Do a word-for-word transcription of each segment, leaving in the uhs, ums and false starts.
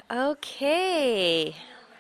Okay.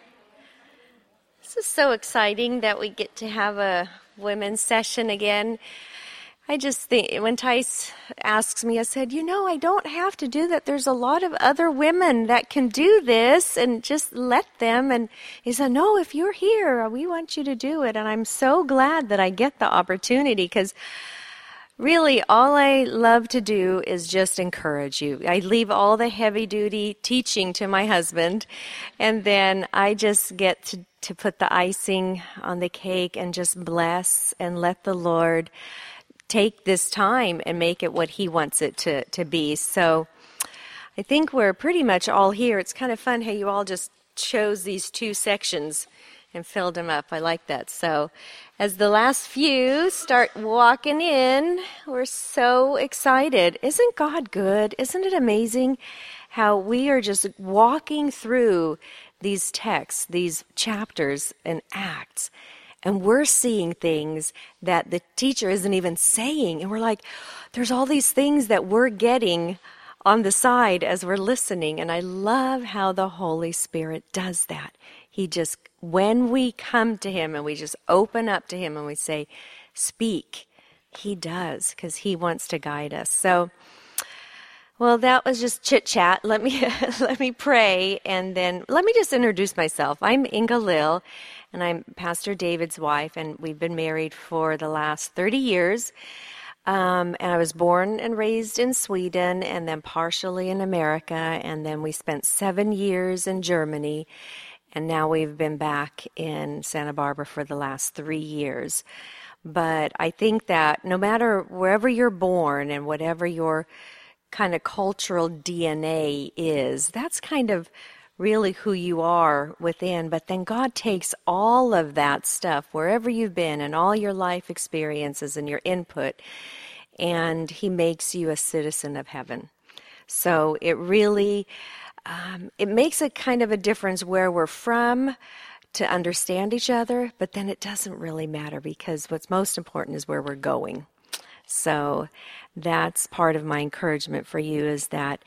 This is so exciting that we get to have a women's session again. I just think, when Tice asks me, I said, you know, I don't have to do that. There's a lot of other women that can do this, and just let them. And he said, no, if you're here, we want you to do it. And I'm so glad that I get the opportunity, because really, all I love to do is just encourage you. I leave all the heavy-duty teaching to my husband, and then I just get to, to put the icing on the cake and just bless and let the Lord take this time and make it what He wants it to, to be. So I think we're pretty much all here. It's kind of fun how you all just chose these two sections and filled them up. I like that. So as the last few start walking in, we're so excited. Isn't God good? Isn't it amazing how we are just walking through these texts, these chapters and Acts, and we're seeing things that the teacher isn't even saying. And we're like, there's all these things that we're getting on the side as we're listening. And I love how the Holy Spirit does that. He just, when we come to Him and we just open up to Him and we say, speak, He does, because He wants to guide us. So, well, that was just chit-chat. Let me let me pray, and then let me just introduce myself. I'm Inga Lill, and I'm Pastor David's wife, and we've been married for the last thirty years. Um, and I was born and raised in Sweden, and then partially in America, and then we spent seven years in Germany, and now we've been back in Santa Barbara for the last three years. But I think that no matter wherever you're born and whatever your kind of cultural D N A is, that's kind of really who you are within. But then God takes all of that stuff, wherever you've been, and all your life experiences and your input, and He makes you a citizen of heaven. So it really, um, it makes a kind of a difference where we're from to understand each other, but then it doesn't really matter, because what's most important is where we're going. So that's part of my encouragement for you, is that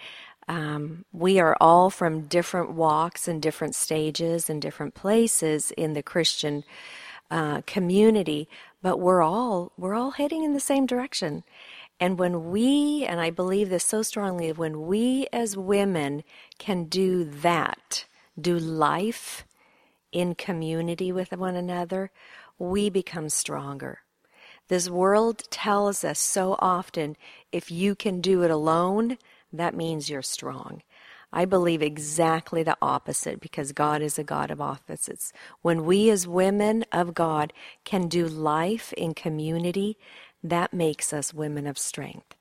um, we are all from different walks and different stages and different places in the Christian uh, community, but we're all we're all heading in the same direction. And when we, and I believe this so strongly, when we as women can do that, do life in community with one another, we become stronger. This world tells us so often, if you can do it alone, that means you're strong. I believe exactly the opposite, because God is a God of opposites. When we as women of God can do life in community, that makes us women of strength.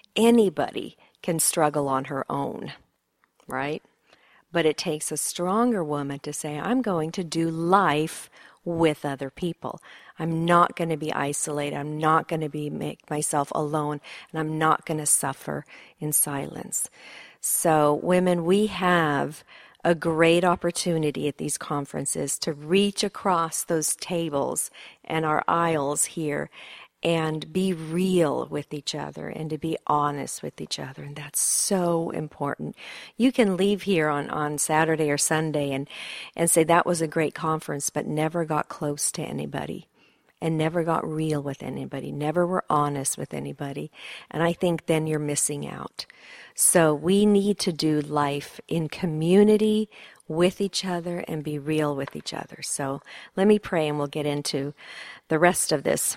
Anybody can struggle on her own, right? But it takes a stronger woman to say, I'm going to do life with other people. I'm not going to be isolated. I'm not going to be make myself alone, and I'm not going to suffer in silence. So, women, we have a great opportunity at these conferences to reach across those tables and our aisles here and be real with each other and to be honest with each other. And that's so important. You can leave here on, on Saturday or Sunday and, and say that was a great conference, but never got close to anybody and never got real with anybody, never were honest with anybody. And I think then you're missing out. So we need to do life in community with each other and be real with each other. So let me pray and we'll get into the rest of this.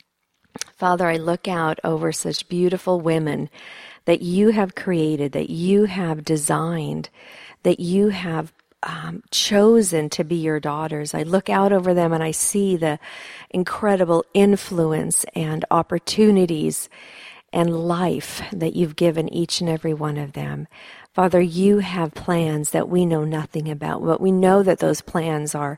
Father, I look out over such beautiful women that you have created, that you have designed, that you have um, chosen to be your daughters. I look out over them and I see the incredible influence and opportunities and life that you've given each and every one of them. Father, you have plans that we know nothing about, but we know that those plans are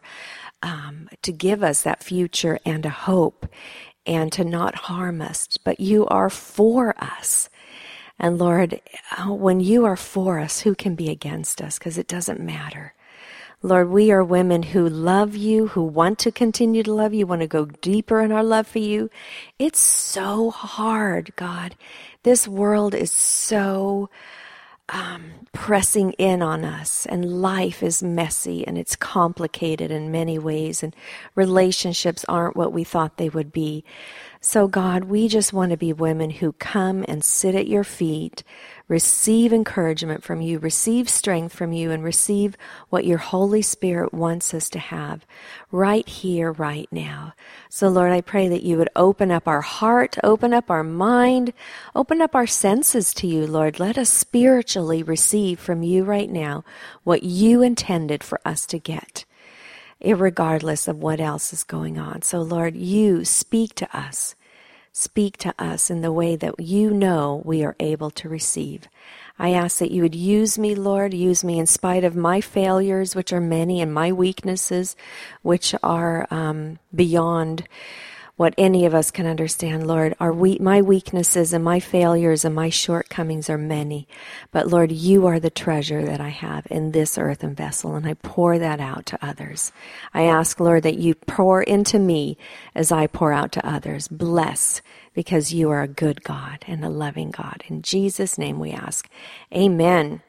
um, to give us that future and a hope, and to not harm us, but you are for us. And Lord, when you are for us, who can be against us? Because it doesn't matter. Lord, we are women who love you, who want to continue to love you, want to go deeper in our love for you. It's so hard, God. This world is so um, pressing in on us, and life is messy and it's complicated in many ways, and relationships aren't what we thought they would be. So God, we just want to be women who come and sit at your feet, receive encouragement from you, receive strength from you, and receive what your Holy Spirit wants us to have right here, right now. So Lord, I pray that you would open up our heart, open up our mind, open up our senses to you, Lord. Let us spiritually receive from you right now what you intended for us to get, irregardless of what else is going on. So Lord, you speak to us. Speak to us in the way that you know we are able to receive. I ask that you would use me, Lord, use me in spite of my failures, which are many, and my weaknesses, which are um, beyond what any of us can understand, Lord. Our we- my weaknesses and my failures and my shortcomings are many. But Lord, you are the treasure that I have in this earthen vessel, and I pour that out to others. I ask, Lord, that you pour into me as I pour out to others. Bless, because you are a good God and a loving God. In Jesus' name we ask. Amen.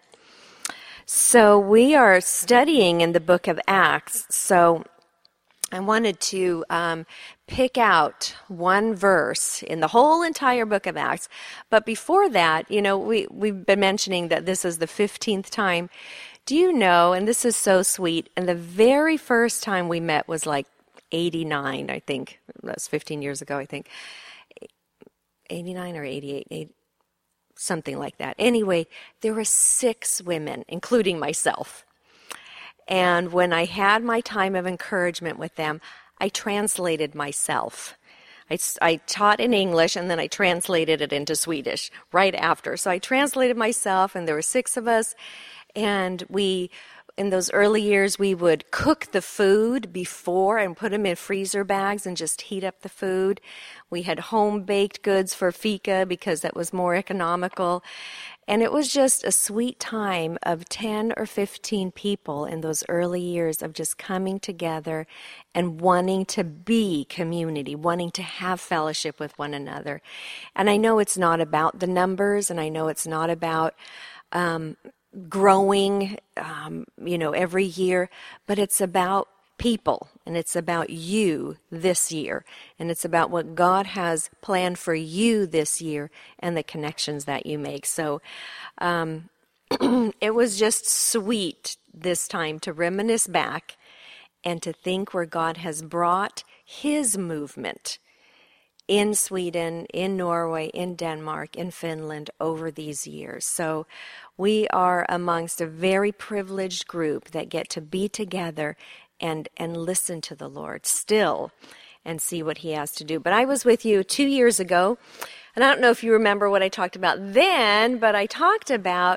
So we are studying in the book of Acts. So I wanted to um, pick out one verse in the whole entire book of Acts. But before that, you know, we, we've been mentioning that this is the fifteenth time. Do you know, and this is so sweet, and the very first time we met was like eighty-nine, I think. That was fifteen years ago, I think. eighty-nine or eighty-eight, eighty, something like that. Anyway, there were six women, including myself. And when I had my time of encouragement with them, I translated myself. I, I taught in English, and then I translated it into Swedish right after. So I translated myself, and there were six of us. And we, in those early years, we would cook the food before and put them in freezer bags and just heat up the food. We had home-baked goods for fika because that was more economical. And it was just a sweet time of ten or fifteen people in those early years of just coming together and wanting to be community, wanting to have fellowship with one another. And I know it's not about the numbers, and I know it's not about um, growing, um, you know, every year, but it's about people, and it's about you this year, and it's about what God has planned for you this year and the connections that you make. So um, it was just sweet this time to reminisce back and to think where God has brought his movement in Sweden, in Norway, in Denmark, in Finland over these years. So we are amongst a very privileged group that get to be together and and listen to the Lord still and see what he has to do. But I was with you two years ago, and I don't know if you remember what I talked about then, but I talked about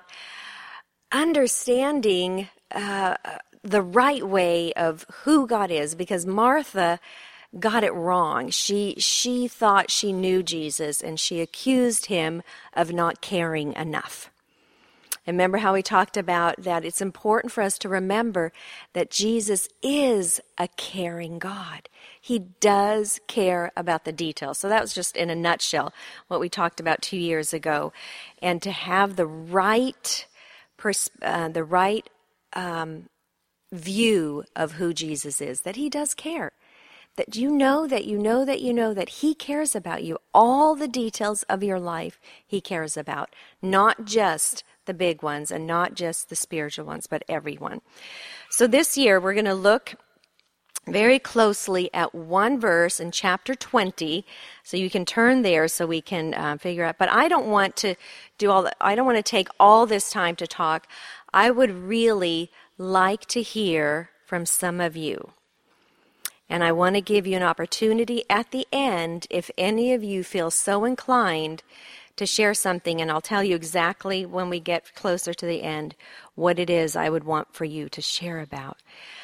understanding uh, the right way of who God is, because Martha got it wrong. She she thought she knew Jesus, and she accused him of not caring enough. And remember how we talked about that it's important for us to remember that Jesus is a caring God. He does care about the details. So that was just in a nutshell what we talked about two years ago. And to have the right pers- uh, the right um, view of who Jesus is, that he does care. That you know that you know that you know that he cares about you. All the details of your life he cares about, not just the big ones and not just the spiritual ones, but everyone. So this year we're going to look very closely at one verse in chapter twenty. So you can turn there so we can uh, figure out. But I don't want to do all that. I don't want to take all this time to talk. I would really like to hear from some of you. And I want to give you an opportunity at the end, if any of you feel so inclined, to share something, and I'll tell you exactly when we get closer to the end what it is I would want for you to share about.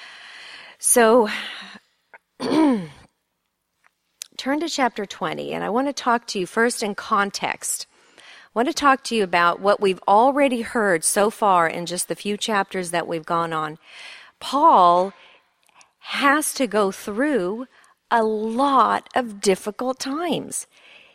So turn to chapter twenty, and I want to talk to you first in context. I want to talk to you about what we've already heard so far in just the few chapters that we've gone on. Paul has to go through a lot of difficult times.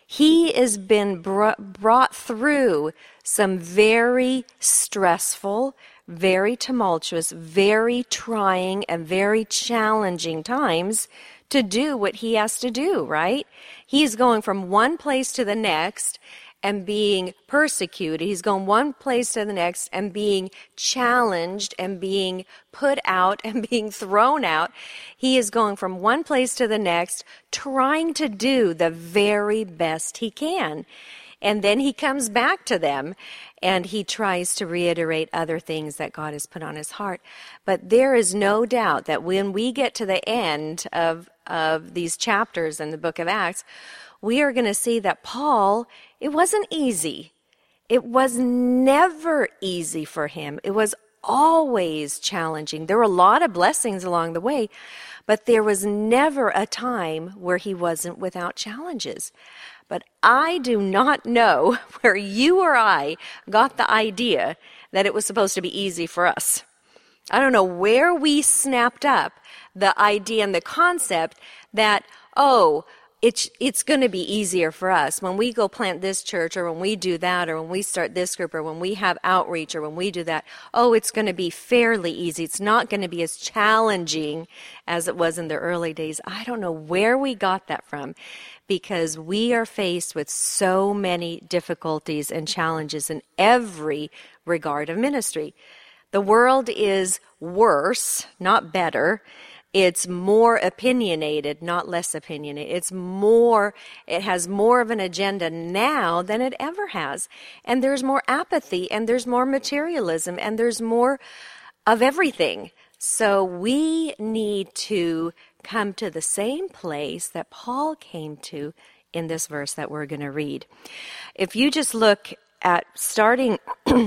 He has been brought through some very stressful, very tumultuous, very trying, and very challenging times to do what he has to do, right? He's going from one place to the next and being persecuted. He's going one place to the next and being challenged and being put out and being thrown out. He is going from one place to the next, trying to do the very best he can. And then he comes back to them and he tries to reiterate other things that God has put on his heart. But there is no doubt that when we get to the end of, of these chapters in the book of Acts, we are going to see that Paul, it wasn't easy. It was never easy for him. It was always challenging. There were a lot of blessings along the way, but there was never a time where he wasn't without challenges. But I do not know where you or I got the idea that it was supposed to be easy for us. I don't know where we snapped up the idea and the concept that, oh, It's it's going to be easier for us when we go plant this church or when we do that or when we start this group or when we have outreach or when we do that. Oh, it's going to be fairly easy. It's not going to be as challenging as it was in the early days. I don't know where we got that from, because we are faced with so many difficulties and challenges in every regard of ministry. The world is worse, not better. It's more opinionated, not less opinionated. It's more, it has more of an agenda now than it ever has. And there's more apathy, and there's more materialism, and there's more of everything. So we need to come to the same place that Paul came to in this verse that we're going to read. If you just look at starting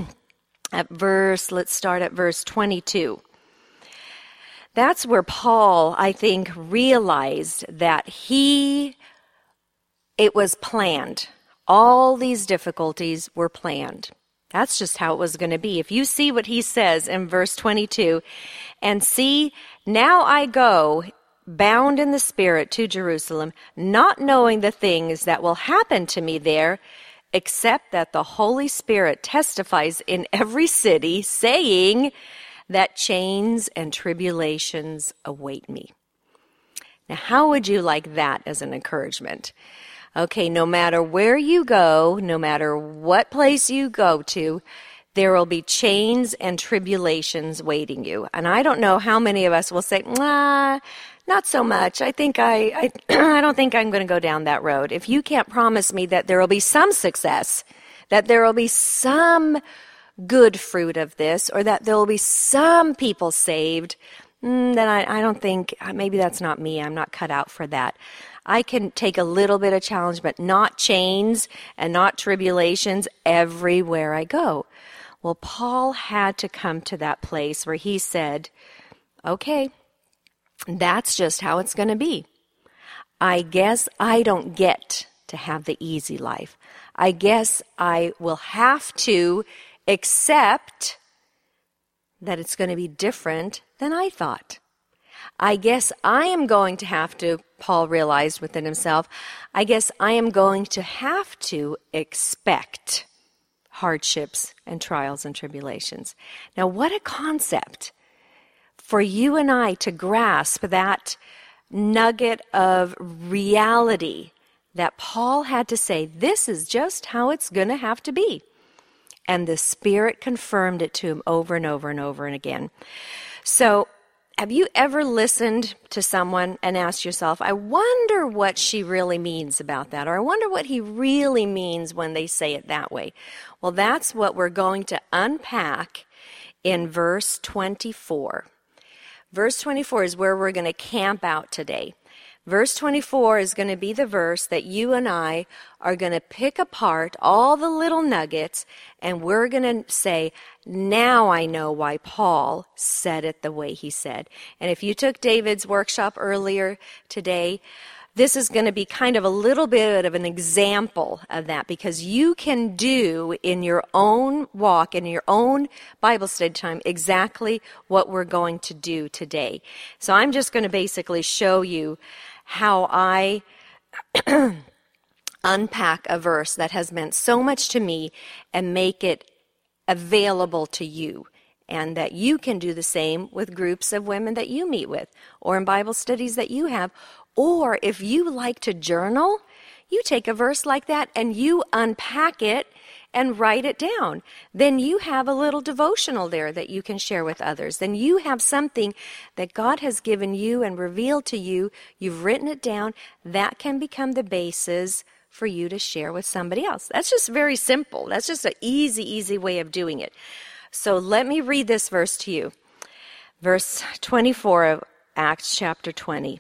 at verse, let's start at verse twenty-two. That's where Paul, I think, realized that he, it was planned. All these difficulties were planned. That's just how it was going to be. If you see what he says in verse twenty-two, and see, now I go bound in the Spirit to Jerusalem, not knowing the things that will happen to me there, except that the Holy Spirit testifies in every city, saying that chains and tribulations await me. Now, how would you like that as an encouragement? Okay, no matter where you go, no matter what place you go to, there will be chains and tribulations waiting you. And I don't know how many of us will say, nah, not so much. I think I, I, I don't think I'm going to go down that road. If you can't promise me that there will be some success, that there will be some good fruit of this, or that there will be some people saved, mm, then I, I don't think, maybe that's not me. I'm not cut out for that. I can take a little bit of challenge, but not chains and not tribulations everywhere I go. Well, Paul had to come to that place where he said, okay, that's just how it's going to be. I guess I don't get to have the easy life. I guess I will have to accept that it's going to be different than I thought. I guess I am going to have to, Paul realized within himself, I guess I am going to have to expect hardships and trials and tribulations. Now, what a concept for you and I to grasp that nugget of reality that Paul had to say, this is just how it's going to have to be. And the Spirit confirmed it to him over and over and over and again. So, have you ever listened to someone and asked yourself, I wonder what she really means about that, or I wonder what he really means when they say it that way? Well, that's what we're going to unpack in verse twenty-four. Verse twenty-four is where we're going to camp out today. Verse twenty-four is going to be the verse that you and I are going to pick apart all the little nuggets, and we're going to say, now I know why Paul said it the way he said. And if you took David's workshop earlier today, this is going to be kind of a little bit of an example of that, because you can do in your own walk, in your own Bible study time, exactly what we're going to do today. So I'm just going to basically show you how I unpack a verse that has meant so much to me and make it available to you, and that you can do the same with groups of women that you meet with, or in Bible studies that you have. Or if you like to journal, you take a verse like that and you unpack it and write it down. Then you have a little devotional there that you can share with others. Then you have something that God has given you and revealed to you. You've written it down. That can become the basis for you to share with somebody else. That's just very simple. That's just an easy, easy way of doing it. So let me read this verse to you. Verse twenty-four of Acts chapter twenty.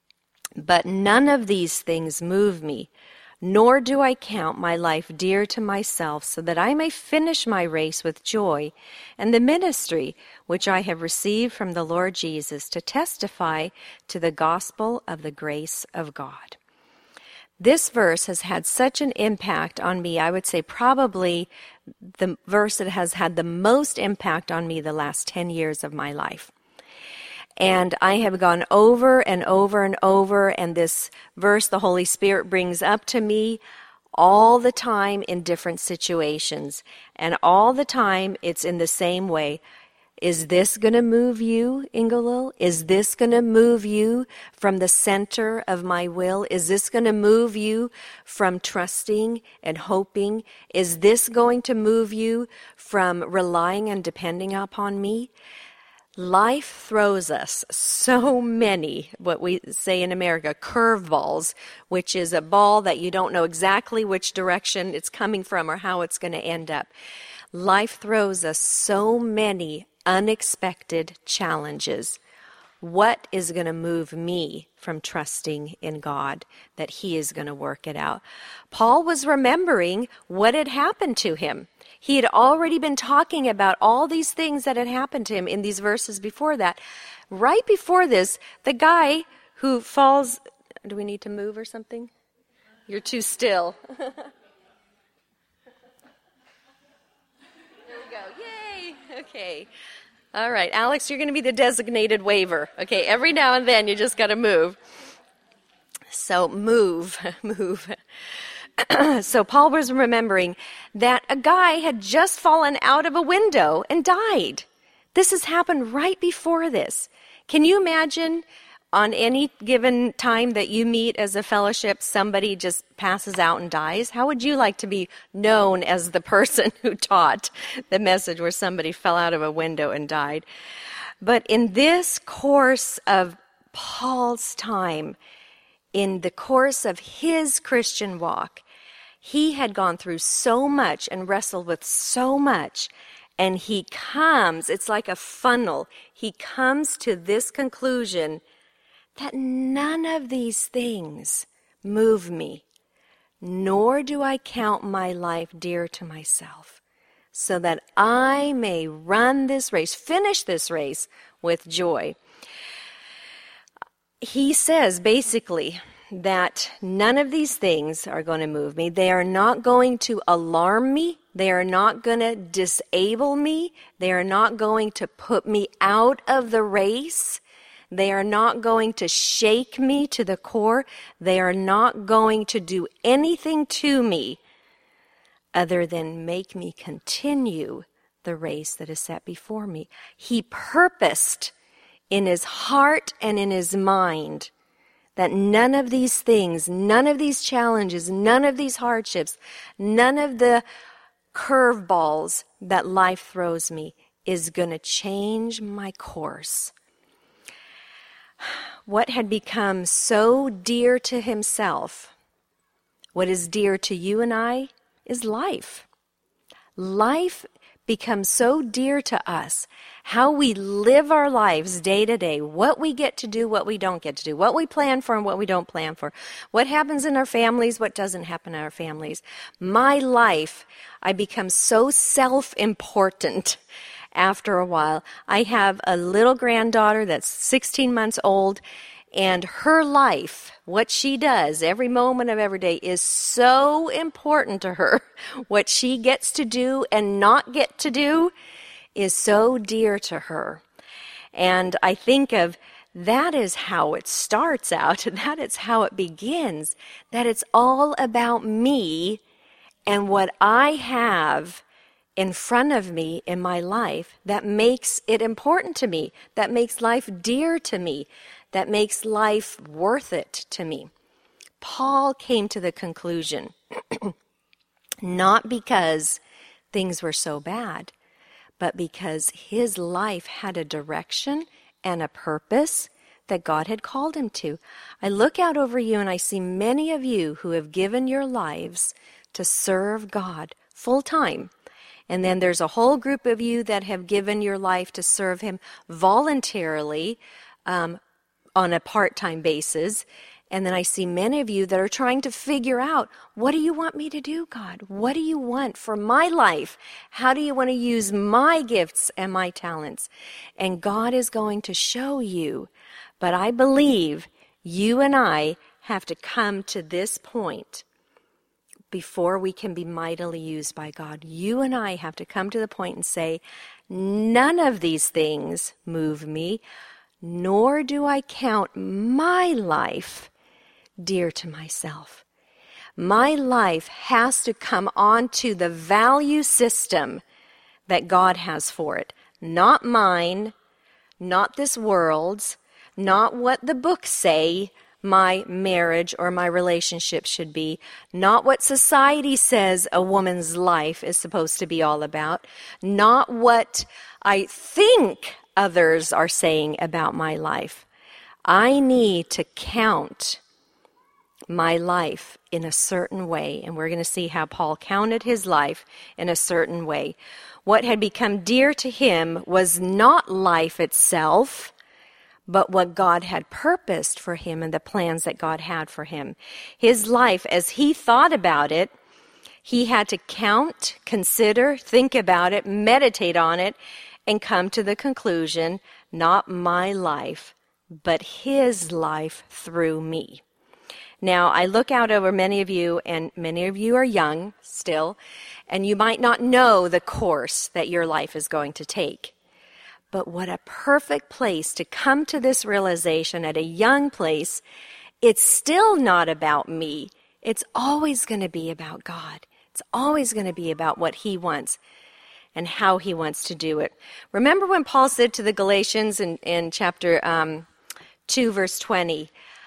But none of these things move me, nor do I count my life dear to myself, so that I may finish my race with joy and the ministry which I have received from the Lord Jesus to testify to the gospel of the grace of God. This verse has had such an impact on me. I would say probably the verse that has had the most impact on me the last ten years of my life. And I have gone over and over and over, and this verse the Holy Spirit brings up to me all the time in different situations. And all the time it's in the same way. Is this going to move you, Ingalil? Is this going to move you from the center of my will? Is this going to move you from trusting and hoping? Is this going to move you from relying and depending upon me? Life throws us so many, what we say in America, curveballs, which is a ball that you don't know exactly which direction it's coming from or how it's going to end up. Life throws us so many unexpected challenges. What is going to move me from trusting in God that He is going to work it out? Paul was remembering what had happened to him. He had already been talking about all these things that had happened to him in these verses before that. Right before this, the guy who falls... Do we need to move or something? You're too still. There we go. Yay! Okay. All right, Alex, you're going to be the designated waver. Okay, every now and then you just got to move. So move, move. So Paul was remembering that a guy had just fallen out of a window and died. This has happened right before this. Can you imagine on any given time that you meet as a fellowship, somebody just passes out and dies? How would you like to be known as the person who taught the message where somebody fell out of a window and died? But in this course of Paul's time, in the course of his Christian walk, he had gone through so much and wrestled with so much, and he comes, it's like a funnel, he comes to this conclusion that none of these things move me, nor do I count my life dear to myself, so that I may run this race, finish this race with joy. He says basically that none of these things are going to move me. They are not going to alarm me. They are not going to disable me. They are not going to put me out of the race. They are not going to shake me to the core. They are not going to do anything to me other than make me continue the race that is set before me. He purposed in his heart and in his mind that none of these things, none of these challenges, none of these hardships, none of the curveballs that life throws me is going to change my course. What had become so dear to himself, what is dear to you and I, is life. Life becomes so dear to us. How we live our lives day to day, what we get to do, what we don't get to do, what we plan for and what we don't plan for, what happens in our families, what doesn't happen in our families. My life, I become so self-important after a while. I have a little granddaughter that's sixteen months old, and her life, what she does every moment of every day, is so important to her. What she gets to do and not get to do is so dear to her. And I think of that is how it starts out. That is how it begins. That it's all about me and what I have in front of me in my life that makes it important to me, that makes life dear to me, that makes life worth it to me. Paul came to the conclusion, not because things were so bad, but because his life had a direction and a purpose that God had called him to. I look out over you and I see many of you who have given your lives to serve God full time. And then there's a whole group of you that have given your life to serve him voluntarily um, on a part-time basis. And then I see many of you that are trying to figure out, what do you want me to do, God? What do you want for my life? How do you want to use my gifts and my talents? And God is going to show you. But I believe you and I have to come to this point before we can be mightily used by God. You and I have to come to the point and say, none of these things move me, nor do I count my life dear to myself. My life has to come onto the value system that God has for it. Not mine, not this world's, not what the books say my marriage or my relationship should be, not what society says a woman's life is supposed to be all about, not what I think others are saying about my life. I need to count my life in a certain way, and we're going to see how Paul counted his life in a certain way. What had become dear to him was not life itself, but what God had purposed for him and the plans that God had for him. His life, as he thought about it, he had to count, consider, think about it, meditate on it, and come to the conclusion, not my life, but his life through me. Now, I look out over many of you, and many of you are young still, and you might not know the course that your life is going to take. But what a perfect place to come to this realization at a young place. It's still not about me. It's always going to be about God. It's always going to be about what he wants and how he wants to do it. Remember when Paul said to the Galatians in, in chapter um, two, verse twenty,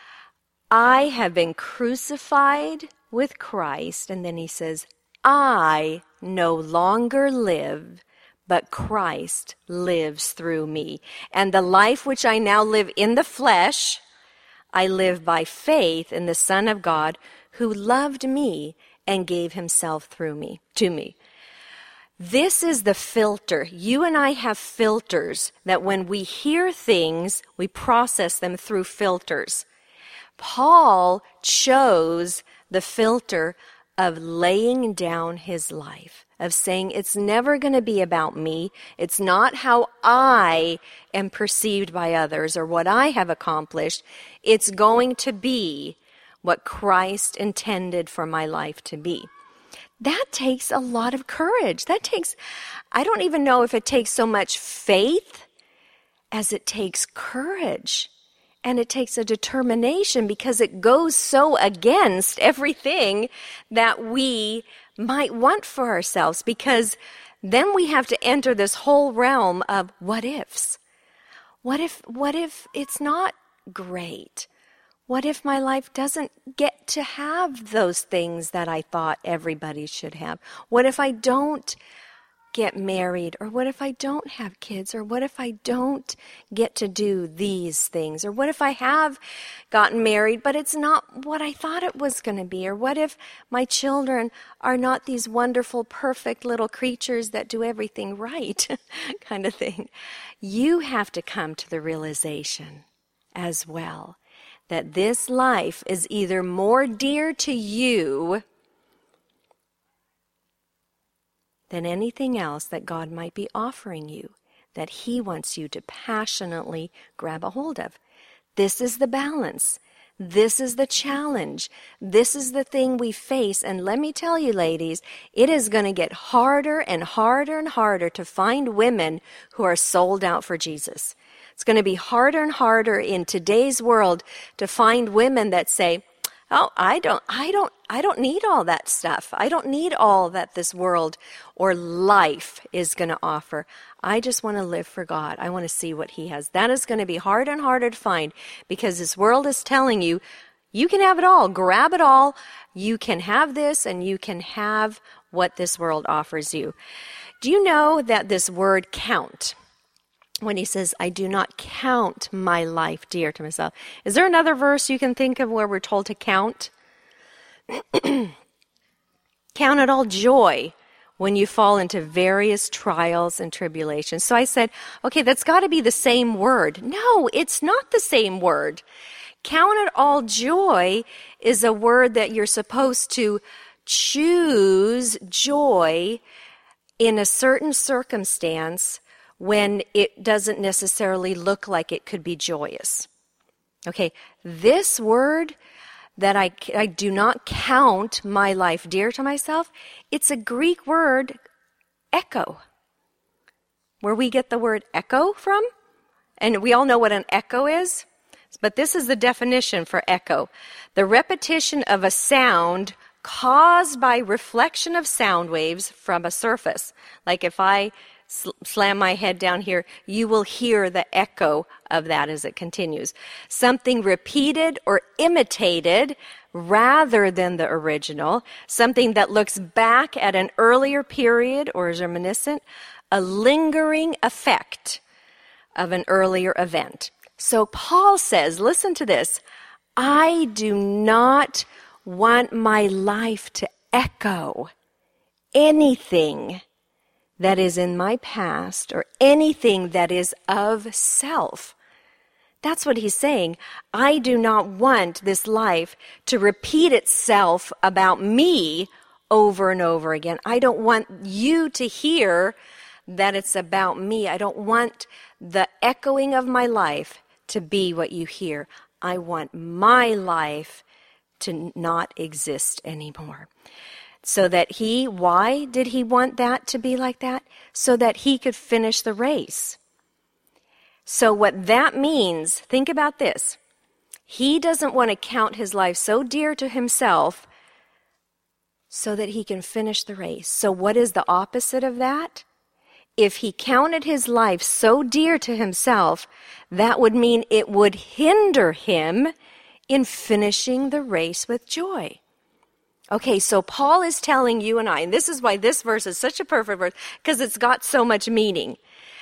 I have been crucified with Christ. And then he says, I no longer live, but Christ lives through me. And the life which I now live in the flesh, I live by faith in the Son of God, who loved me and gave himself through me, to me. This is the filter. You and I have filters that when we hear things, we process them through filters. Paul chose the filter of laying down his life, of saying it's never going to be about me. It's not how I am perceived by others or what I have accomplished. It's going to be what Christ intended for my life to be. That takes a lot of courage. That takes, I don't even know if it takes so much faith as it takes courage. And it takes a determination because it goes so against everything that we might want for ourselves, because then we have to enter this whole realm of what ifs. What if, what if it's not great? What if my life doesn't get to have those things that I thought everybody should have? What if I don't get married? Or what if I don't have kids? Or what if I don't get to do these things? Or what if I have gotten married, but it's not what I thought it was going to be? Or what if my children are not these wonderful, perfect little creatures that do everything right? Kind of thing. You have to come to the realization as well that this life is either more dear to you than anything else that God might be offering you, that he wants you to passionately grab a hold of. This is the balance. This is the challenge. This is the thing we face. And let me tell you, ladies, it is going to get harder and harder and harder to find women who are sold out for Jesus. It's going to be harder and harder in today's world to find women that say, oh, I don't, I don't, I don't need all that stuff. I don't need all that this world or life is going to offer. I just want to live for God. I want to see what He has. That is going to be harder and harder to find because this world is telling you, you can have it all. Grab it all. You can have this and you can have what this world offers you. Do you know that this word count, when he says, I do not count my life dear to myself. Is there another verse you can think of where we're told to count? Count it all joy when you fall into various trials and tribulations. So I said, okay, that's got to be the same word. No, it's not the same word. Count it all joy is a word that you're supposed to choose joy in a certain circumstance when it doesn't necessarily look like it could be joyous. Okay, this word that I, I do not count my life dear to myself, it's a Greek word, echo, where we get the word echo from. And we all know what an echo is, but this is the definition for echo. The repetition of a sound caused by reflection of sound waves from a surface. Like if I sl- slam my head down here, you will hear the echo of that as it continues. Something repeated or imitated rather than the original. Something that looks back at an earlier period or is reminiscent. A lingering effect of an earlier event. So Paul says, listen to this, I do not want my life to echo anything that is in my past or anything that is of self. That's what he's saying. I do not want this life to repeat itself about me over and over again. I don't want you to hear that it's about me. I don't want the echoing of my life to be what you hear. I want my life to not exist anymore. So that he, why did he want that to be like that? So that he could finish the race. So what that means, think about this. He doesn't want to count his life so dear to himself so that he can finish the race. So what is the opposite of that? If he counted his life so dear to himself, that would mean it would hinder him in finishing the race with joy. Okay, so Paul is telling you and I, and this is why this verse is such a perfect verse, because it's got so much meaning.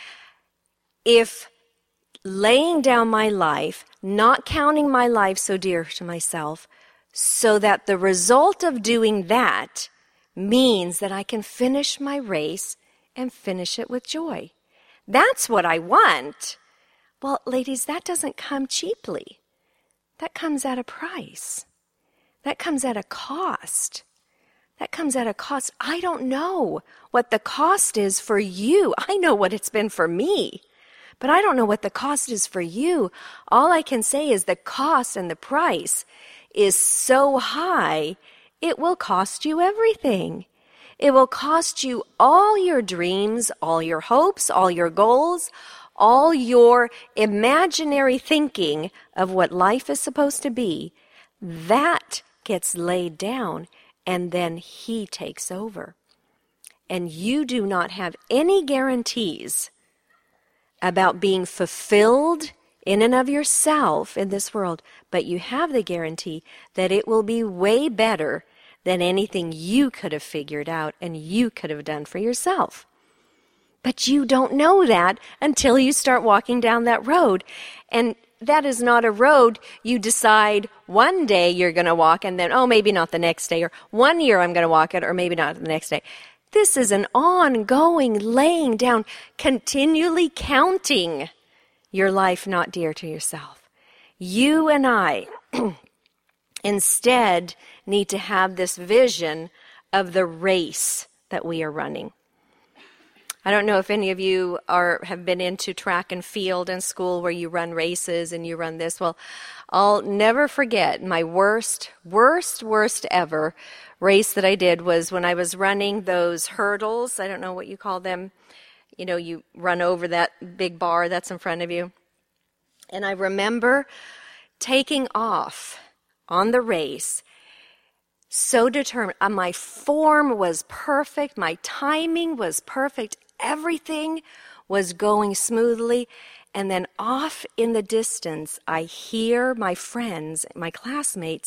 If laying down my life, not counting my life so dear to myself, so that the result of doing that means that I can finish my race and finish it with joy. That's what I want. Well, ladies, that doesn't come cheaply. That comes at a price. That comes at a cost. That comes at a cost. I don't know what the cost is for you. I know what it's been for me, but I don't know what the cost is for you. All I can say is the cost and the price is so high, it will cost you everything. It will cost you all your dreams, all your hopes, all your goals, all your imaginary thinking of what life is supposed to be. That gets laid down, and then he takes over. And you do not have any guarantees about being fulfilled in and of yourself in this world, but you have the guarantee that it will be way better than anything you could have figured out and you could have done for yourself. But you don't know that until you start walking down that road. And that is not a road you decide one day you're going to walk and then, oh, maybe not the next day, or one year I'm going to walk it, or maybe not the next day. This is an ongoing laying down, continually counting your life not dear to yourself. You and I instead need to have this vision of the race that we are running. I don't know if any of you are have been into track and field in school where you run races and you run this. Well, I'll never forget my worst, worst, worst ever race that I did was when I was running those hurdles. I don't know what you call them. You know, you run over that big bar that's in front of you. And I remember taking off on the race, so determined. Uh, my form was perfect. My timing was perfect. Everything was going smoothly. And then off in the distance, I hear my friends, my classmates,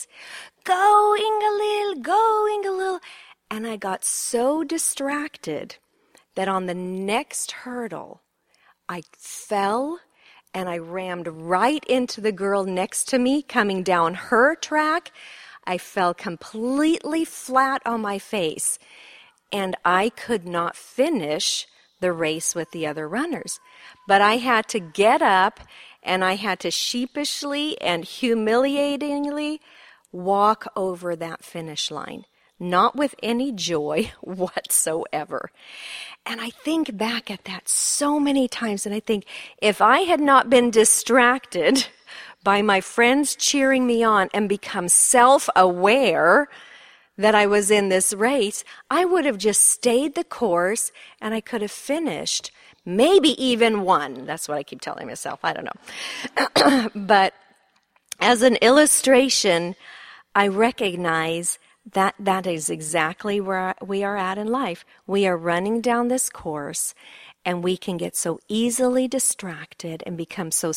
going a little, going a little. And I got so distracted that on the next hurdle, I fell and I rammed right into the girl next to me coming down her track. I fell completely flat on my face, and I could not finish the race with the other runners. But I had to get up, and I had to sheepishly and humiliatingly walk over that finish line, not with any joy whatsoever. And I think back at that so many times, and I think, if I had not been distracted by my friends cheering me on and become self-aware that I was in this race, I would have just stayed the course and I could have finished, maybe even won. That's what I keep telling myself. I don't know. But as an illustration, I recognize that that is exactly where we are at in life. We are running down this course, and we can get so easily distracted and become so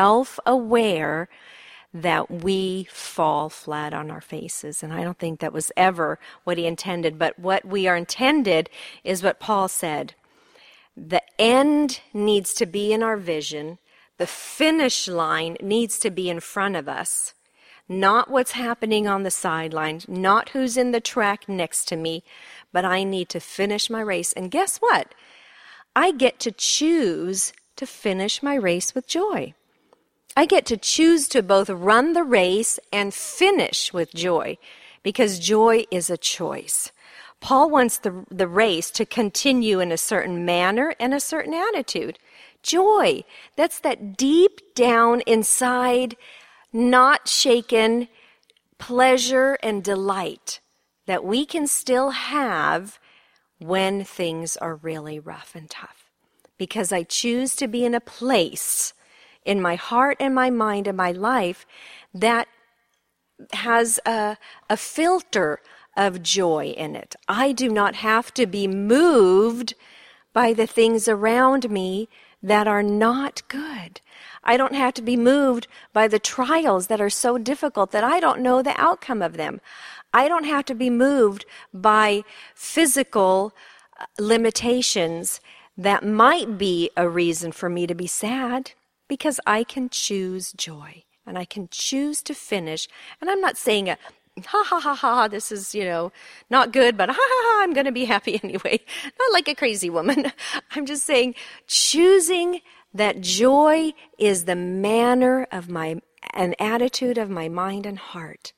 self-aware that we fall flat on our faces. And I don't think that was ever what he intended. But what we are intended is what Paul said. The end needs to be in our vision. The finish line needs to be in front of us. Not what's happening on the sidelines, not who's in the track next to me, but I need to finish my race. And guess what? I get to choose to finish my race with joy. I get to choose to both run the race and finish with joy, because joy is a choice. Paul wants the, the race to continue in a certain manner and a certain attitude. Joy, that's that deep down inside, not shaken pleasure and delight that we can still have when things are really rough and tough. Because I choose to be in a place in my heart and my mind and my life that has a, a filter of joy in it. I do not have to be moved by the things around me that are not good. I don't have to be moved by the trials that are so difficult that I don't know the outcome of them. I don't have to be moved by physical limitations that might be a reason for me to be sad, because I can choose joy and I can choose to finish. And I'm not saying a ha ha ha ha, this is, you know, not good, but ha ha ha, I'm going to be happy anyway. Not like a crazy woman. I'm just saying choosing that joy is the manner of my, an attitude of my mind and heart.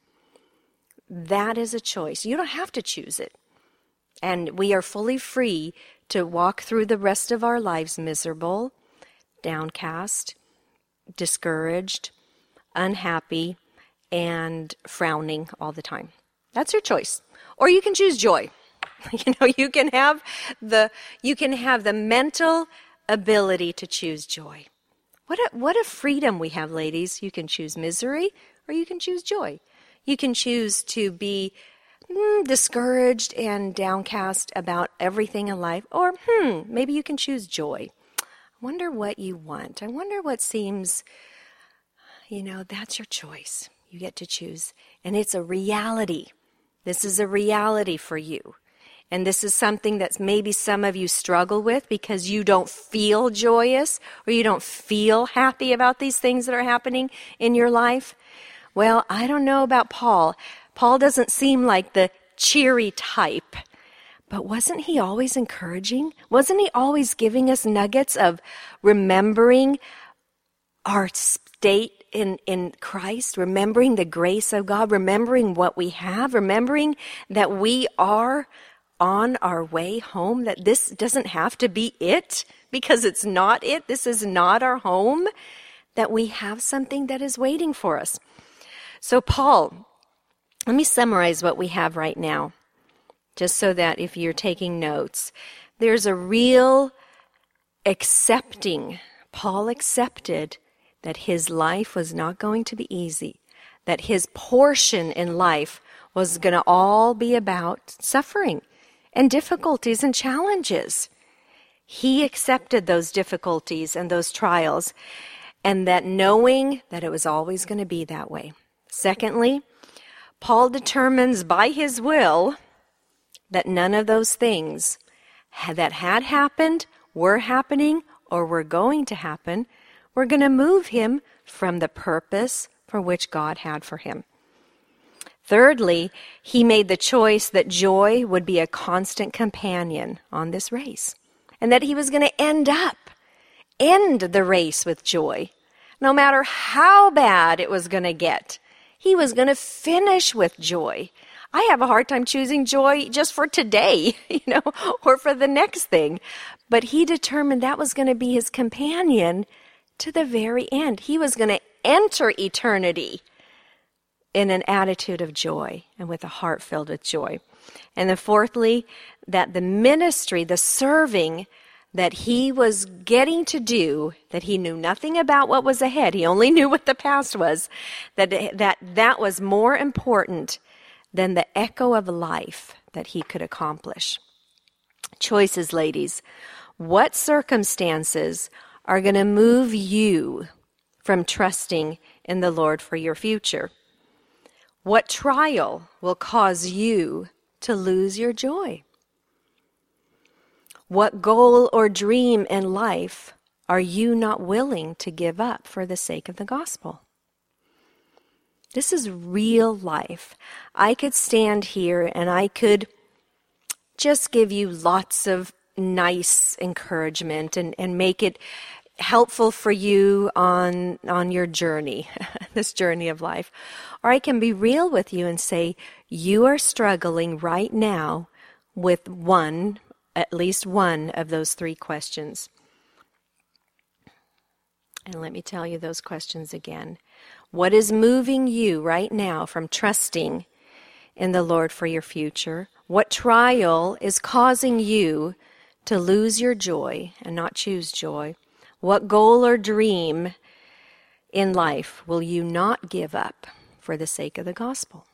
That is a choice. You don't have to choose it. And we are fully free to walk through the rest of our lives miserable, downcast, discouraged, unhappy, and frowning all the time. That's your choice. Or you can choose joy. You know, you can have the you can have the mental ability to choose joy. What a what a freedom we have, ladies. You can choose misery or you can choose joy. You can choose to be mm, discouraged and downcast about everything in life, or hmm, maybe you can choose joy. I wonder what you want. I wonder what seems, you know, that's your choice. You get to choose. And it's a reality. This is a reality for you. And this is something that maybe some of you struggle with because you don't feel joyous or you don't feel happy about these things that are happening in your life. Well, I don't know about Paul. Paul doesn't seem like the cheery type. But wasn't he always encouraging? Wasn't he always giving us nuggets of remembering our state in, in Christ, remembering the grace of God, remembering what we have, remembering that we are on our way home, that this doesn't have to be it because it's not it. This is not our home, that we have something that is waiting for us. So Paul, let me summarize what we have right now, just so that if you're taking notes, there's a real accepting. Paul accepted that his life was not going to be easy, that his portion in life was going to all be about suffering and difficulties and challenges. He accepted those difficulties and those trials, and that knowing that it was always going to be that way. Secondly, Paul determines by his will that none of those things that had happened, were happening, or were going to happen, were going to move him from the purpose for which God had for him. Thirdly, he made the choice that joy would be a constant companion on this race, and that he was going to end up, end the race with joy. No matter how bad it was going to get, he was going to finish with joy. I have a hard time choosing joy just for today, you know, or for the next thing. But he determined that was going to be his companion to the very end. He was going to enter eternity in an attitude of joy and with a heart filled with joy. And then fourthly, that the ministry, the serving that he was getting to do, that he knew nothing about what was ahead, he only knew what the past was, that that, that was more important than the echo of life that he could accomplish. Choices, ladies. What circumstances are going to move you from trusting in the Lord for your future? What trial will cause you to lose your joy? What goal or dream in life are you not willing to give up for the sake of the gospel? This is real life. I could stand here and I could just give you lots of nice encouragement and, and make it helpful for you on, on your journey, this journey of life. Or I can be real with you and say, you are struggling right now with one, at least one of those three questions. And let me tell you those questions again. What is moving you right now from trusting in the Lord for your future? What trial is causing you to lose your joy and not choose joy? What goal or dream in life will you not give up for the sake of the gospel?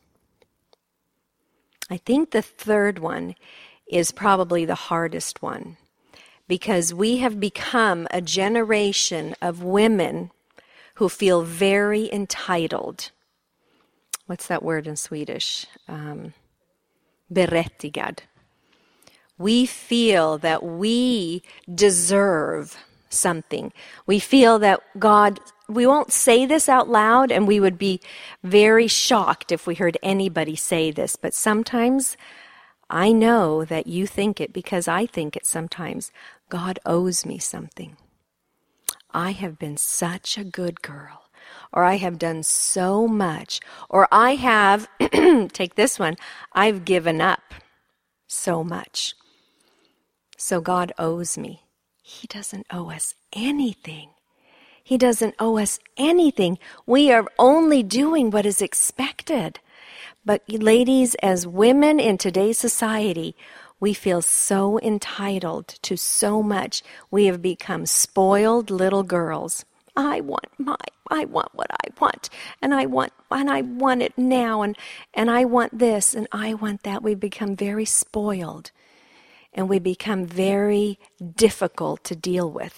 I think the third one is probably the hardest one, because we have become a generation of women who feel very entitled. What's that word in Swedish? Um, berättigad. We feel that we deserve something. We feel that God, we won't say this out loud, and we would be very shocked if we heard anybody say this, but sometimes I know that you think it because I think it sometimes. God owes me something. I have been such a good girl, or I have done so much, or I have, take this one, I've given up so much. So God owes me. He doesn't owe us anything. He doesn't owe us anything. We are only doing what is expected. But ladies, as women in today's society, we feel so entitled to so much. We have become spoiled little girls. I want my, I want what I want, and I want, and I want it now, and, and I want this, and I want that. We become very spoiled, and we become very difficult to deal with.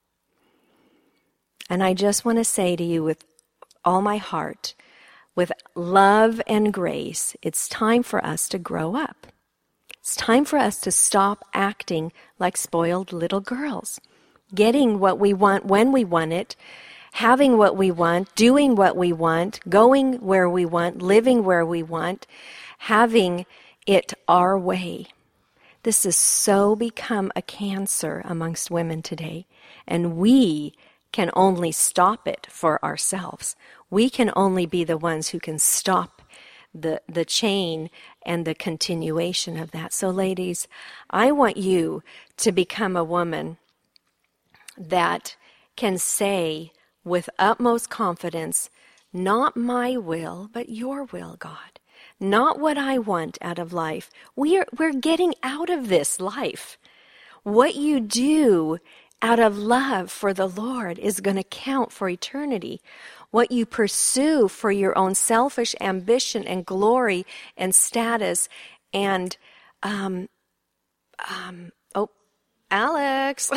And I just want to say to you with all my heart, with love and grace, it's time for us to grow up. It's time for us to stop acting like spoiled little girls, getting what we want when we want it, having what we want, doing what we want, going where we want, living where we want, having it our way. This has so become a cancer amongst women today, and we can only stop it for ourselves. We can only be the ones who can stop the the chain and the continuation of that. So ladies, I want you to become a woman that can say with utmost confidence, not my will, but your will, God. Not what I want out of life. We are, we're getting out of this life. What you do out of love for the Lord is going to count for eternity. What you pursue for your own selfish ambition and glory and status and, um, um, oh, Alex.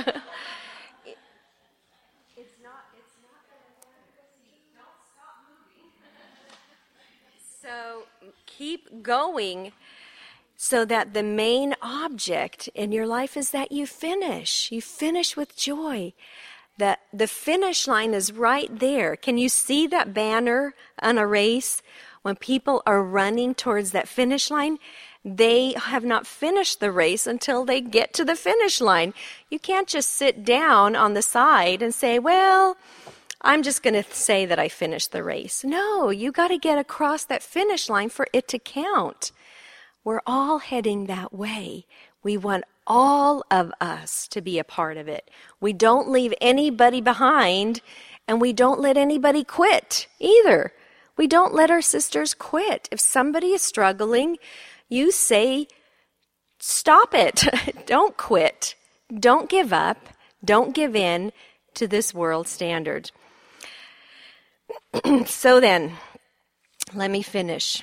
So keep going so that the main object in your life is that you finish. You finish with joy. That the finish line is right there. Can you see that banner on a race? When people are running towards that finish line, they have not finished the race until they get to the finish line. You can't just sit down on the side and say, well, I'm just going to say that I finished the race. No, you got to get across that finish line for it to count. We're all heading that way. We want all of us to be a part of it. We don't leave anybody behind, and we don't let anybody quit either. We don't let our sisters quit. If somebody is struggling, you say, stop it. Don't quit. Don't give up. Don't give in to this world standard. So then, let me finish.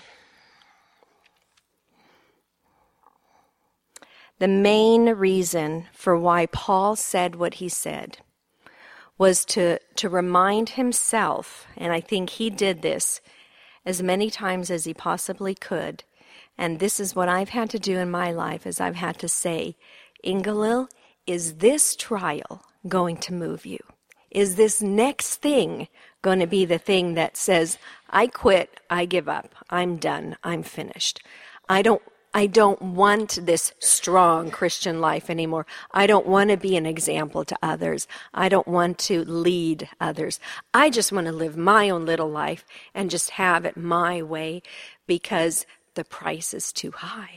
The main reason for why Paul said what he said was to, to remind himself, and I think he did this as many times as he possibly could, and this is what I've had to do in my life, is I've had to say, Ingalil, is this trial going to move you? Is this next thing going to be the thing that says, I quit, I give up, I'm done, I'm finished. I don't I don't want this strong Christian life anymore. I don't want to be an example to others. I don't want to lead others. I just want to live my own little life and just have it my way because the price is too high.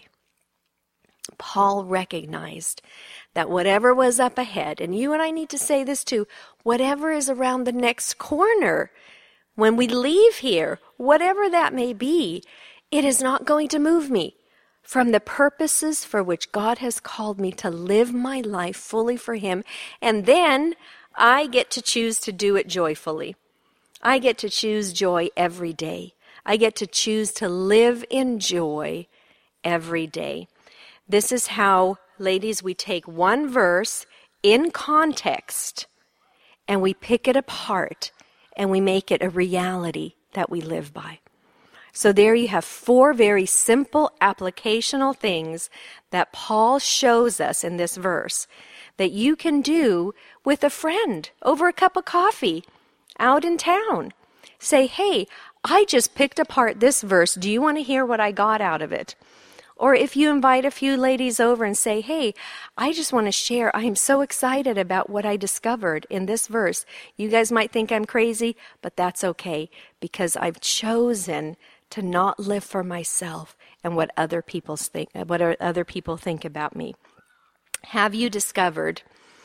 Paul recognized that whatever was up ahead, and you and I need to say this too, whatever is around the next corner, when we leave here, whatever that may be, it is not going to move me from the purposes for which God has called me to live my life fully for Him. And then I get to choose to do it joyfully. I get to choose joy every day. I get to choose to live in joy every day. This is how, ladies, we take one verse in context and we pick it apart and we make it a reality that we live by. So there you have four very simple applicational things that Paul shows us in this verse that you can do with a friend over a cup of coffee out in town. Say, hey, I just picked apart this verse. Do you want to hear what I got out of it? Or if you invite a few ladies over and say, hey, I just want to share. I am so excited about what I discovered in this verse. You guys might think I'm crazy, but that's okay because I've chosen to not live for myself and what other people think, what other people think about me. Have you discovered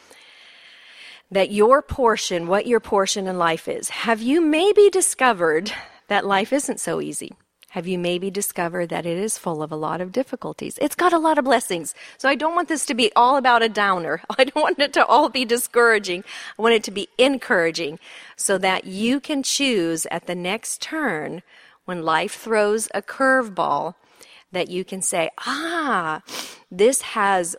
that your portion, what your portion in life is? Have you maybe discovered that life isn't so easy? Have you maybe discovered that it is full of a lot of difficulties? It's got a lot of blessings. So I don't want this to be all about a downer. I don't want it to all be discouraging. I want it to be encouraging so that you can choose at the next turn when life throws a curveball, that you can say, ah, this has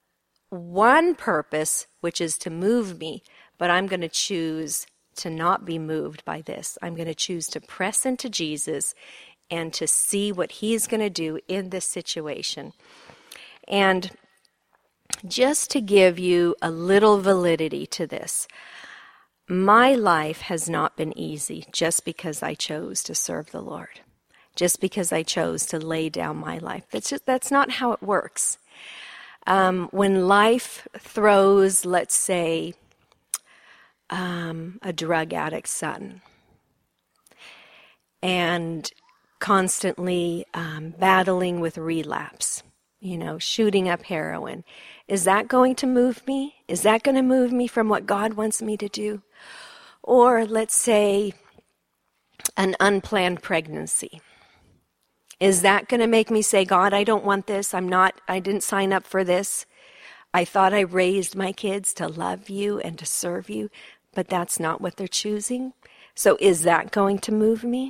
one purpose, which is to move me, but I'm going to choose to not be moved by this. I'm going to choose to press into Jesus and to see what He's going to do in this situation. And just to give you a little validity to this, my life has not been easy just because I chose to serve the Lord, just because I chose to lay down my life. That's just, that's not how it works. Um, when life throws, let's say, um, a drug addict's son, and constantly um, battling with relapse, you know, shooting up heroin, is that going to move me? Is that going to move me from what God wants me to do? Or let's say an unplanned pregnancy. Is that going to make me say, God, I don't want this. I'm not, I didn't sign up for this. I thought I raised my kids to love you and to serve you, but that's not what they're choosing. So is that going to move me?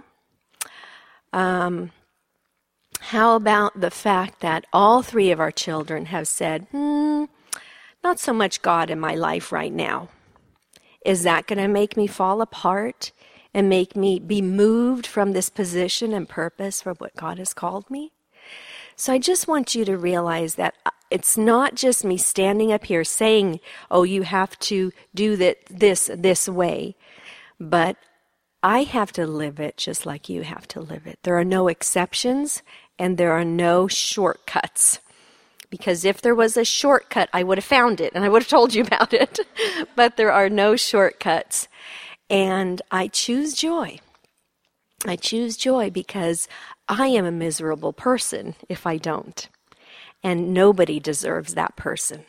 Um, how about the fact that all three of our children have said, hmm, not so much God in my life right now. Is that going to make me fall apart and make me be moved from this position and purpose for what God has called me? So I just want you to realize that it's not just me standing up here saying, oh, you have to do that this this way, but I have to live it just like you have to live it. There are no exceptions and there are no shortcuts. Because if there was a shortcut, I would have found it and I would have told you about it. But there are no shortcuts. And I choose joy. I choose joy because I am a miserable person if I don't. And nobody deserves that person.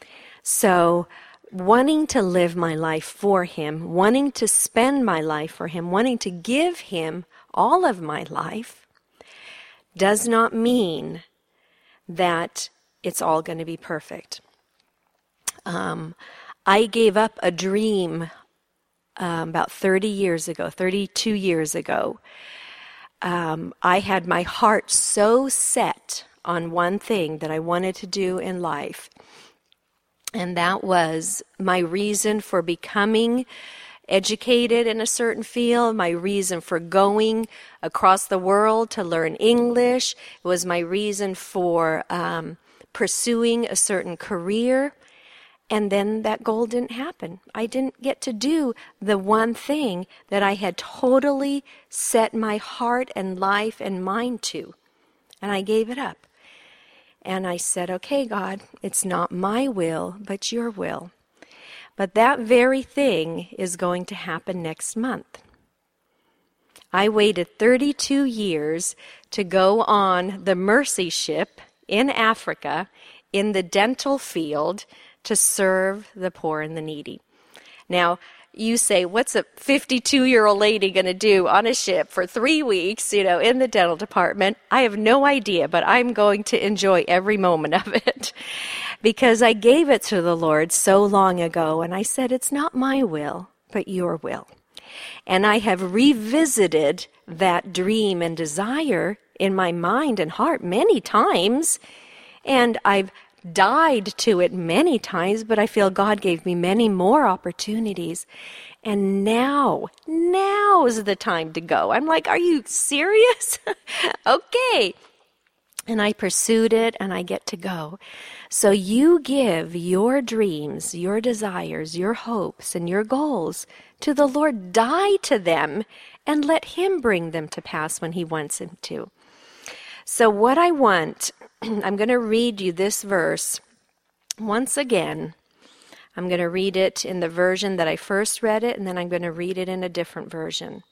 So wanting to live my life for Him, wanting to spend my life for Him, wanting to give Him all of my life does not mean that it's all going to be perfect. Um, I gave up a dream um, about thirty years ago, thirty-two years ago. Um, I had my heart so set on one thing that I wanted to do in life, and that was my reason for becoming educated in a certain field, my reason for going across the world to learn English. It was my reason for um, pursuing a certain career. And then that goal didn't happen. I didn't get to do the one thing that I had totally set my heart and life and mind to. And I gave it up. And I said, okay, God, it's not my will, but your will. But that very thing is going to happen next month. I waited thirty-two years to go on the Mercy ship in Africa in the dental field to serve the poor and the needy. Now, you say, what's a fifty-two-year-old lady going to do on a ship for three weeks, you know, in the dental department? I have no idea, but I'm going to enjoy every moment of it because I gave it to the Lord so long ago, and I said, it's not my will, but your will. And I have revisited that dream and desire in my mind and heart many times, and I've died to it many times, but I feel God gave me many more opportunities. And now, now is the time to go. I'm like, are you serious? Okay. And I pursued it, and I get to go. So you give your dreams, your desires, your hopes, and your goals to the Lord. Die to them, and let Him bring them to pass when He wants Him to. So what I want, I'm going to read you this verse once again. I'm going to read it in the version that I first read it, and then I'm going to read it in a different version.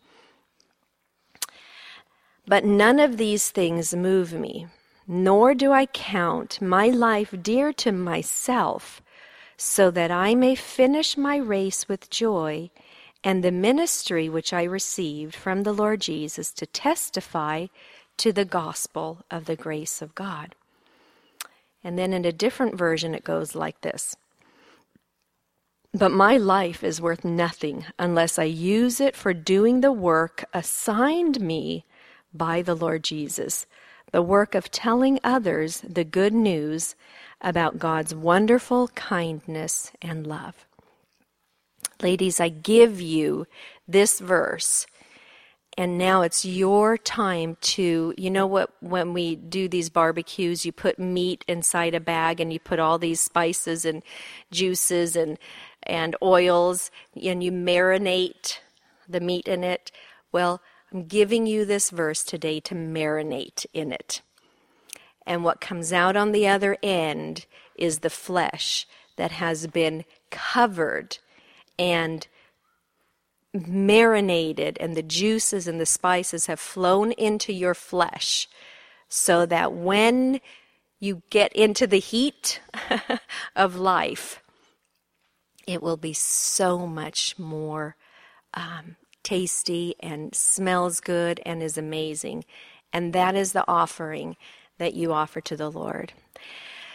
But none of these things move me, nor do I count my life dear to myself, so that I may finish my race with joy and the ministry which I received from the Lord Jesus to testify to the gospel of the grace of God. And then in a different version it goes like this. But my life is worth nothing unless I use it for doing the work assigned me by the Lord Jesus, the work of telling others the good news about God's wonderful kindness and love. Ladies, I give you this verse. And now it's your time to, you know what, when we do these barbecues, you put meat inside a bag and you put all these spices and juices and, and oils and you marinate the meat in it. Well, I'm giving you this verse today to marinate in it. And what comes out on the other end is the flesh that has been covered and marinated, and the juices and the spices have flown into your flesh so that when you get into the heat of life, it will be so much more um, tasty and smells good and is amazing. And that is the offering that you offer to the Lord.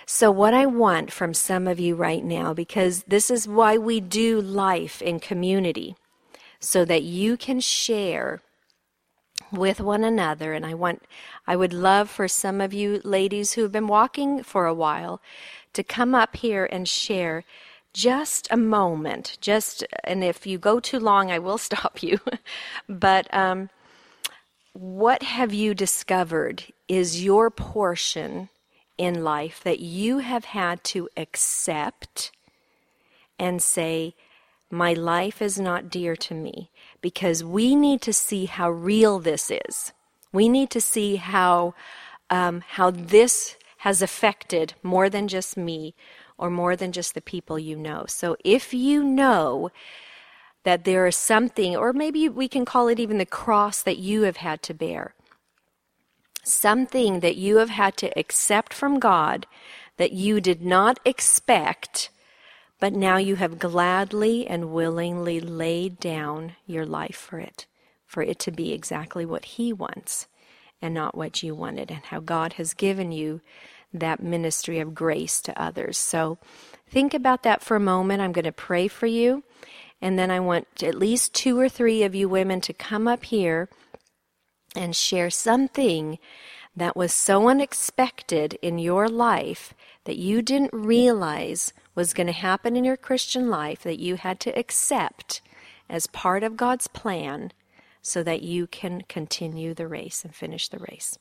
So what I want from some of you right now, because this is why we do life in community, so that you can share with one another. And I want, I would love for some of you ladies who have been walking for a while to come up here and share just a moment. Just, and if you go too long, I will stop you. But um, what have you discovered is your portion in life that you have had to accept and say, my life is not dear to me? Because we need to see how real this is. We need to see how um, how this has affected more than just me or more than just the people you know. So if you know that there is something, or maybe we can call it even the cross that you have had to bear, something that you have had to accept from God that you did not expect, but now you have gladly and willingly laid down your life for it, for it to be exactly what He wants and not what you wanted, and how God has given you that ministry of grace to others. So think about that for a moment. I'm going to pray for you, and then I want at least two or three of you women to come up here and share something that was so unexpected in your life that you didn't realize was going to happen in your Christian life, that you had to accept as part of God's plan so that you can continue the race and finish the race.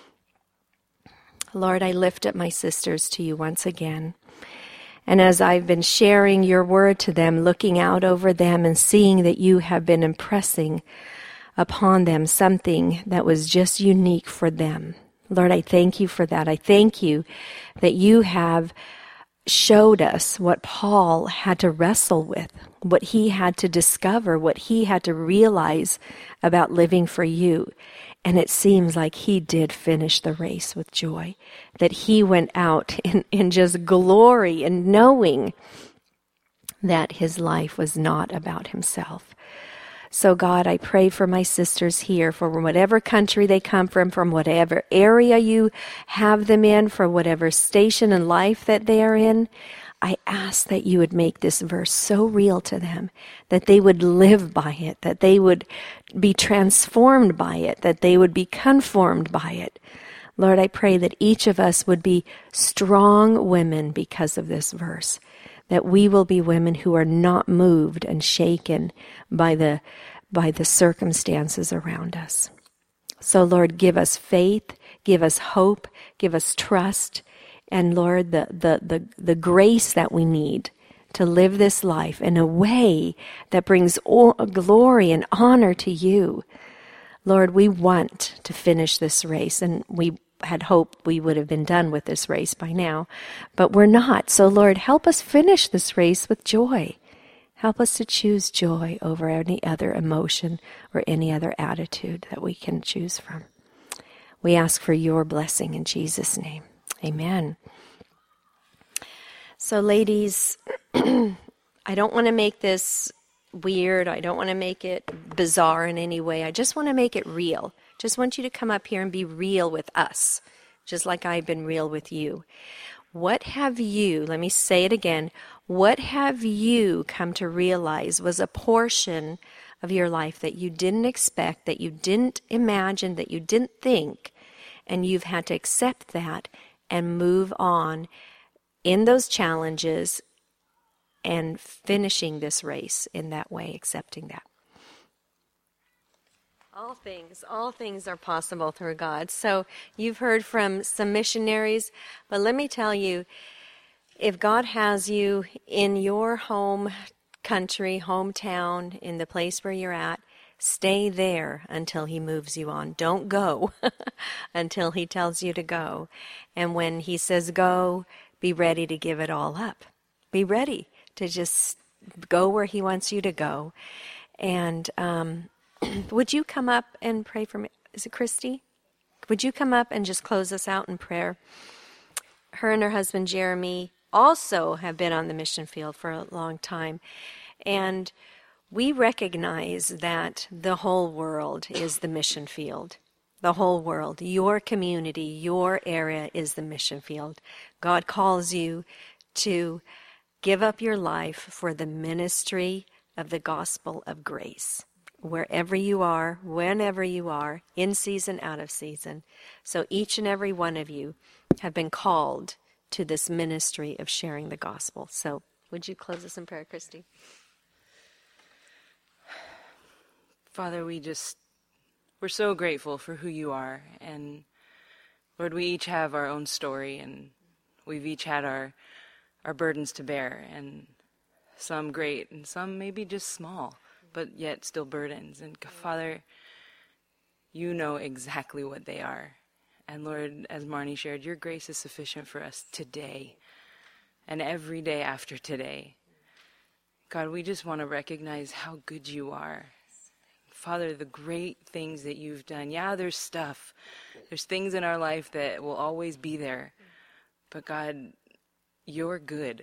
Lord, I lift up my sisters to you once again. And as I've been sharing your word to them, looking out over them and seeing that you have been impressing upon them something that was just unique for them. Lord, I thank you for that. I thank you that you have showed us what Paul had to wrestle with, what he had to discover, what he had to realize about living for you. And it seems like he did finish the race with joy, that he went out in, in just glory and knowing that his life was not about himself. So God, I pray for my sisters here, from whatever country they come from, from whatever area you have them in, for whatever station in life that they are in. I ask that you would make this verse so real to them, that they would live by it, that they would be transformed by it, that they would be conformed by it. Lord, I pray that each of us would be strong women because of this verse, that we will be women who are not moved and shaken by the by the circumstances around us. So Lord, give us faith, give us hope, give us trust, and Lord, the the the, the grace that we need to live this life in a way that brings all glory and honor to you. Lord, we want to finish this race, and we had hoped we would have been done with this race by now, but we're not. So Lord, help us finish this race with joy. Help us to choose joy over any other emotion or any other attitude that we can choose from. We ask for your blessing in Jesus' name. Amen. So ladies, I don't want to make this weird. I don't want to make it bizarre in any way. I just want to make it real. Just want you to come up here and be real with us, just like I've been real with you. What have you, let me say it again, what have you come to realize was a portion of your life that you didn't expect, that you didn't imagine, that you didn't think, and you've had to accept that and move on in those challenges and finishing this race in that way, accepting that? All things, all things are possible through God. So you've heard from some missionaries, but let me tell you, if God has you in your home country, hometown, in the place where you're at, stay there until He moves you on. Don't go until He tells you to go. And when He says go, be ready to give it all up. Be ready to just go where He wants you to go. And um would you come up and pray for me? Is it Christy? Would you come up and just close us out in prayer? Her and her husband, Jeremy, also have been on the mission field for a long time. And we recognize that the whole world is the mission field. the whole world. Your community, your area is the mission field. God calls you to give up your life for the ministry of the gospel of grace, wherever you are, whenever you are, in season, out of season. So each and every one of you have been called to this ministry of sharing the gospel. So would you close us in prayer, Christy? Father, we just, we're so grateful for who you are. And Lord, we each have our own story, and we've each had our, our burdens to bear, and some great and some maybe just small, but yet still burdens. And Father, you know exactly what they are. And Lord, as Marnie shared, your grace is sufficient for us today and every day after today. God, we just want to recognize how good you are. Father, the great things that you've done. Yeah, there's stuff. There's things in our life that will always be there. But God, you're good.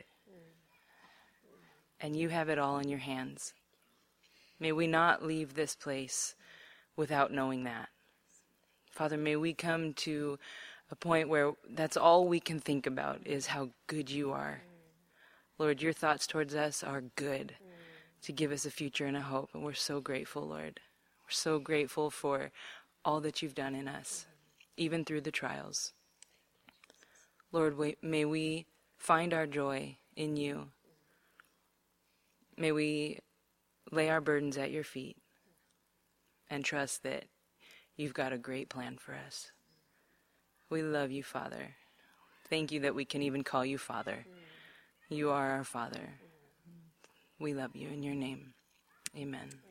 And you have it all in your hands. May we not leave this place without knowing that. Father, may we come to a point where that's all we can think about is how good you are. Lord, your thoughts towards us are good, to give us a future and a hope. And we're so grateful, Lord. We're so grateful for all that you've done in us, even through the trials. Lord, we, may we find our joy in you. May we lay our burdens at your feet and trust that you've got a great plan for us. We love you, Father. Thank you that we can even call you Father. You are our Father. We love you in your name. Amen.